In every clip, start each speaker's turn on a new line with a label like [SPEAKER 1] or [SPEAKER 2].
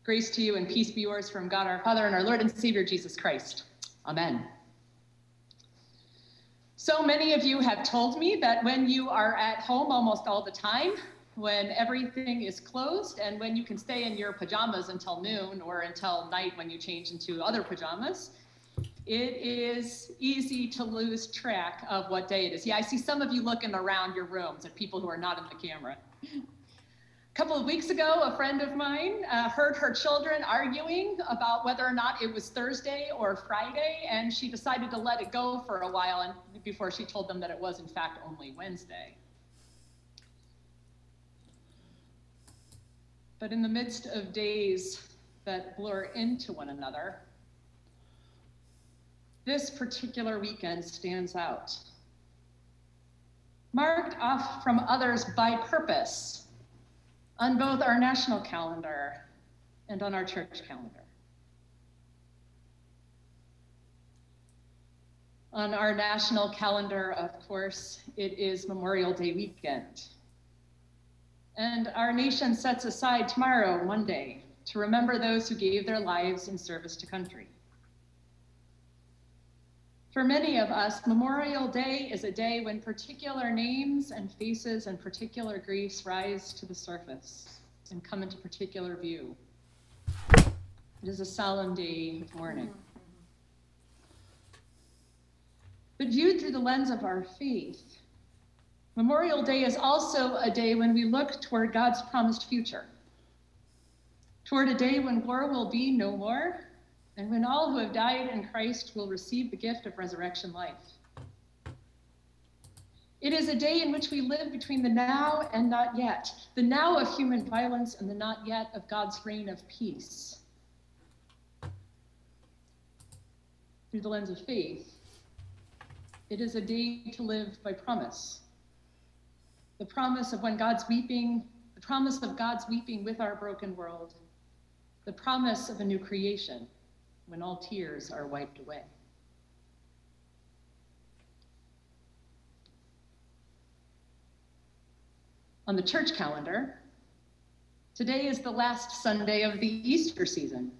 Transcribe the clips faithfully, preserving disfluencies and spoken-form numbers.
[SPEAKER 1] Grace to you and peace be yours from God our Father and our Lord and Savior Jesus Christ. Amen. So many of you have told me that when you are at home almost all the time, when everything is closed, and when you can stay in your pajamas until noon or until night when you change into other pajamas, it is easy to lose track of what day it is. Yeah, I see some of you looking around your rooms at people who are not in the camera. A couple of weeks ago, a friend of mine uh, heard her children arguing about whether or not it was Thursday or Friday, and she decided to let it go for a while and before she told them that it was, in fact, only Wednesday. But in the midst of days that blur into one another, this particular weekend stands out, marked off from others by purpose, on both our national calendar and on our church calendar. On our national calendar, of course, it is Memorial Day weekend. And our nation sets aside tomorrow, Monday, to remember those who gave their lives in service to country. For many of us, Memorial Day is a day when particular names and faces and particular griefs rise to the surface and come into particular view. It is a solemn day of mourning. But viewed through the lens of our faith, Memorial Day is also a day when we look toward God's promised future, toward a day when war will be no more, and when all who have died in Christ will receive the gift of resurrection life. It is a day in which we live between the now and not yet, the now of human violence and the not yet of God's reign of peace. Through the lens of faith, it is a day to live by promise. The promise of when God's weeping, the promise of God's weeping with our broken world, the promise of a new creation, when all tears are wiped away. On the church calendar, today is the last Sunday of the Easter season.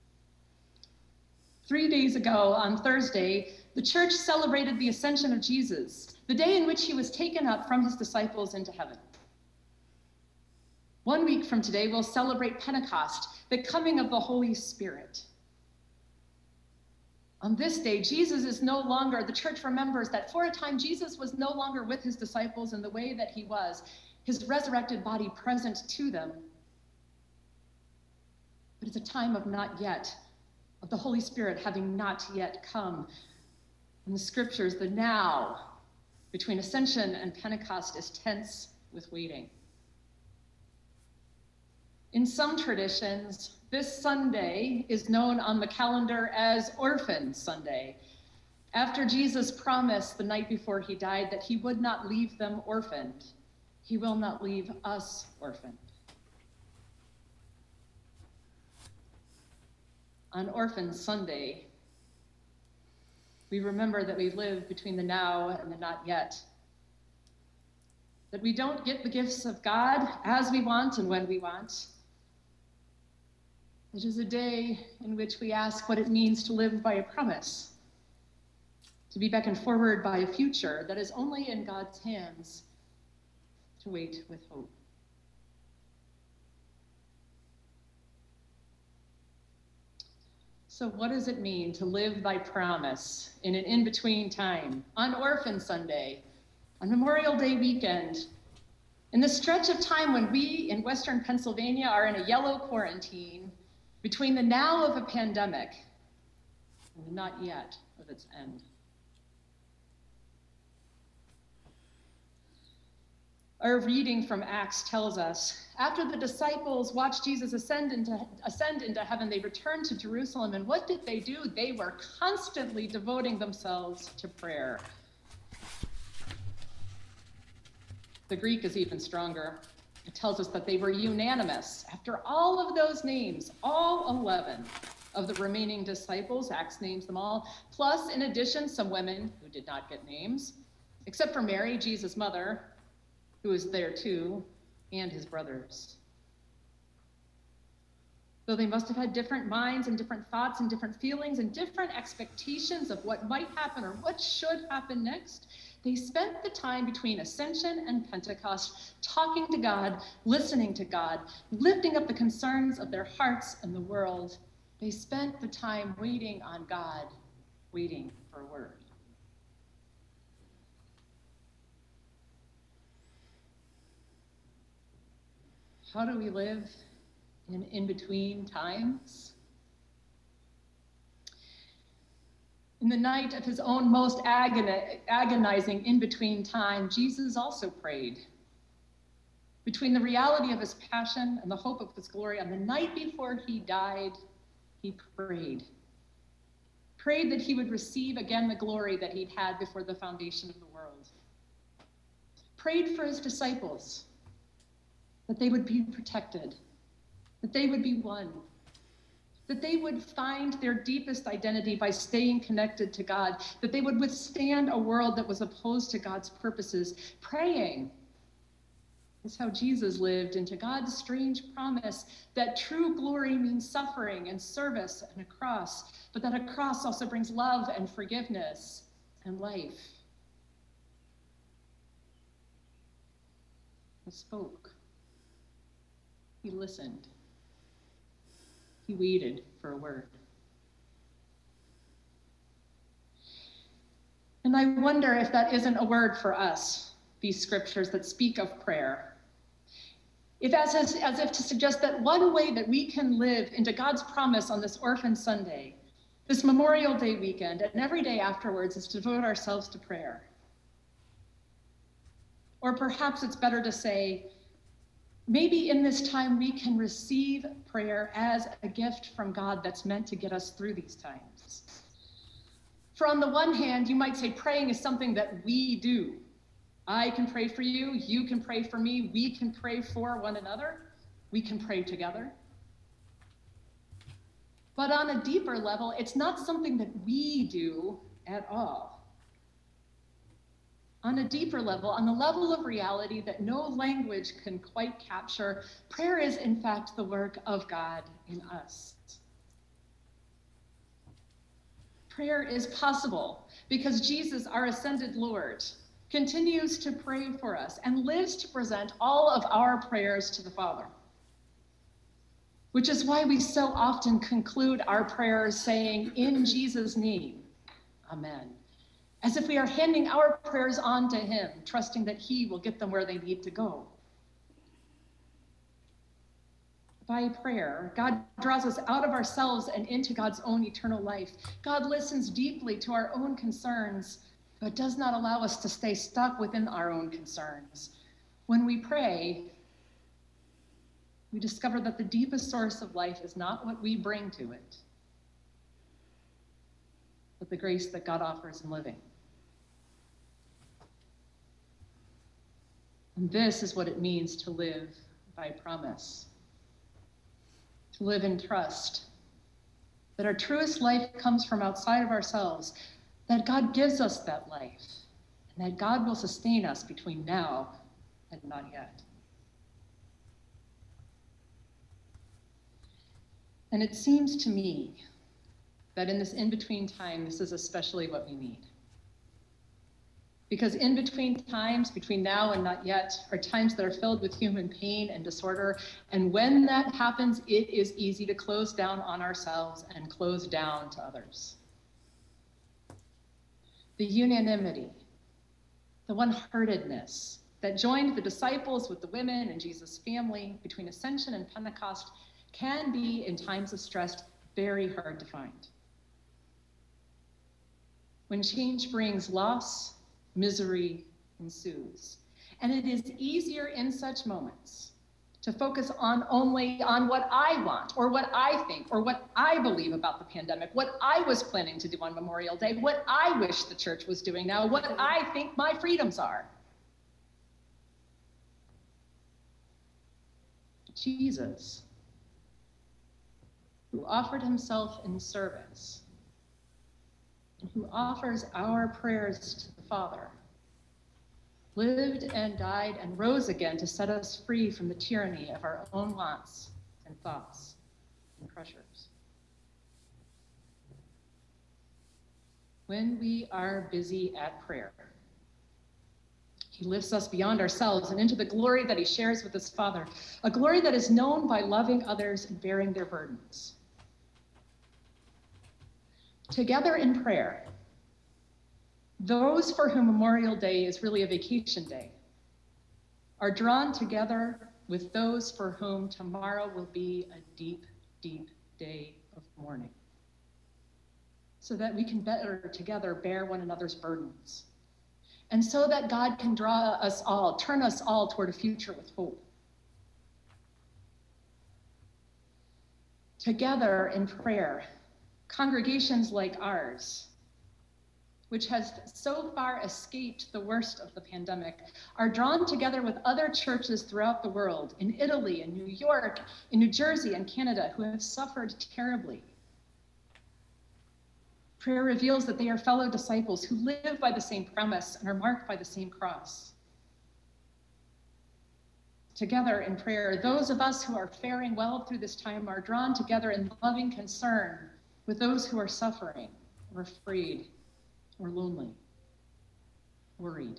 [SPEAKER 1] Three days ago, on Thursday, the church celebrated the ascension of Jesus, the day in which he was taken up from his disciples into heaven. One week from today, we'll celebrate Pentecost, the coming of the Holy Spirit. On this day, Jesus is no longer, the church remembers that for a time, Jesus was no longer with his disciples in the way that he was, his resurrected body present to them. But it's a time of not yet, of the Holy Spirit having not yet come. In the scriptures, the now between Ascension and Pentecost is tense with waiting. In some traditions, this Sunday is known on the calendar as Orphan Sunday, after Jesus promised the night before he died that he would not leave them orphaned. He will not leave us orphaned. On Orphan Sunday, we remember that we live between the now and the not yet, that we don't get the gifts of God as we want and when we want. It is a day in which we ask what it means to live by a promise, to be beckoned forward by a future that is only in God's hands, to wait with hope. So what does it mean to live by promise in an in-between time, on Orphan Sunday, on Memorial Day weekend, in the stretch of time when we in Western Pennsylvania are in a yellow quarantine, between the now of a pandemic and the not yet of its end? Our reading from Acts tells us, after the disciples watched Jesus ascend into, ascend into heaven, they returned to Jerusalem, and what did they do? They were constantly devoting themselves to prayer. The Greek is even stronger. It tells us that they were unanimous. After all of those names, all eleven of the remaining disciples, Acts names them all, plus, in addition, some women who did not get names, except for Mary, Jesus' mother, who was there too, and his brothers. Though they must have had different minds and different thoughts and different feelings and different expectations of what might happen or what should happen next, they spent the time between Ascension and Pentecost talking to God, listening to God, lifting up the concerns of their hearts and the world. They spent the time waiting on God, waiting for a word. How do we live in in-between times? In the night of his own most agoni- agonizing in-between time, Jesus also prayed. Between the reality of his passion and the hope of his glory, on the night before he died, he prayed. Prayed that he would receive again the glory that he'd had before the foundation of the world. Prayed for his disciples, that they would be protected, that they would be one, that they would find their deepest identity by staying connected to God, that they would withstand a world that was opposed to God's purposes. Praying is how Jesus lived into God's strange promise that true glory means suffering and service and a cross, but that a cross also brings love and forgiveness and life. He spoke. He listened. He waited for a word. And I wonder if that isn't a word for us, these scriptures that speak of prayer. If as, as, as if to suggest that one way that we can live into God's promise on this Orphan Sunday, this Memorial Day weekend, and every day afterwards is to devote ourselves to prayer. Or perhaps it's better to say, maybe in this time we can receive prayer as a gift from God that's meant to get us through these times. For on the one hand, you might say praying is something that we do. I can pray for you, you can pray for me, we can pray for one another, we can pray together. But on a deeper level, it's not something that we do at all. On a deeper level, on the level of reality that no language can quite capture, prayer is in fact the work of God in us. Prayer is possible because Jesus, our ascended Lord, continues to pray for us and lives to present all of our prayers to the Father. Which is why we so often conclude our prayers saying, in Jesus' name, amen. As if we are handing our prayers on to him, trusting that he will get them where they need to go. By prayer, God draws us out of ourselves and into God's own eternal life. God listens deeply to our own concerns, but does not allow us to stay stuck within our own concerns. When we pray, we discover that the deepest source of life is not what we bring to it, but the grace that God offers in living. And this is what it means to live by promise. To live in trust. That our truest life comes from outside of ourselves. That God gives us that life. And that God will sustain us between now and not yet. And it seems to me that in this in-between time, this is especially what we need. Because in between times, between now and not yet, are times that are filled with human pain and disorder. And when that happens, it is easy to close down on ourselves and close down to others. The unanimity, the one-heartedness that joined the disciples with the women and Jesus' family between Ascension and Pentecost can be, in times of stress, very hard to find. When change brings loss, misery ensues. And it is easier in such moments to focus on only on what I want, or what I think, or what I believe about the pandemic, what I was planning to do on Memorial Day, what I wish the church was doing now, what I think my freedoms are. Jesus, who offered himself in service, and who offers our prayers to the Father, lived and died and rose again to set us free from the tyranny of our own wants and thoughts pressures. When we are busy at prayer, he lifts us beyond ourselves and into the glory that he shares with his Father, a glory that is known by loving others and bearing their burdens. Together in prayer, those for whom Memorial Day is really a vacation day are drawn together with those for whom tomorrow will be a deep, deep day of mourning, so that we can better together bear one another's burdens, and so that God can draw us all, turn us all toward a future with hope. Together in prayer, congregations like ours, which has so far escaped the worst of the pandemic, are drawn together with other churches throughout the world, in Italy, in New York, in New Jersey, and Canada, who have suffered terribly. Prayer reveals that they are fellow disciples who live by the same premise and are marked by the same cross. Together in prayer, those of us who are faring well through this time are drawn together in loving concern with those who are suffering, or afraid, or lonely, worried.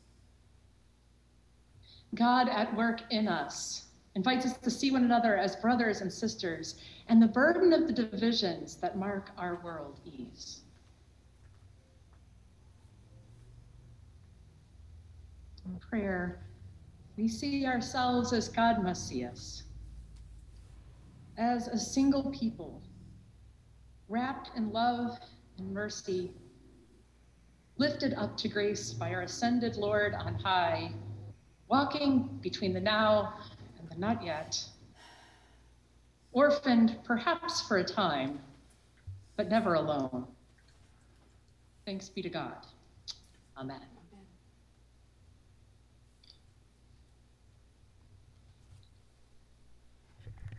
[SPEAKER 1] God at work in us invites us to see one another as brothers and sisters, and the burden of the divisions that mark our world ease. In prayer, we see ourselves as God must see us, as a single people, wrapped in love and mercy, lifted up to grace by our ascended Lord on high, walking between the now and the not yet, orphaned perhaps for a time, but never alone. Thanks be to God. Amen.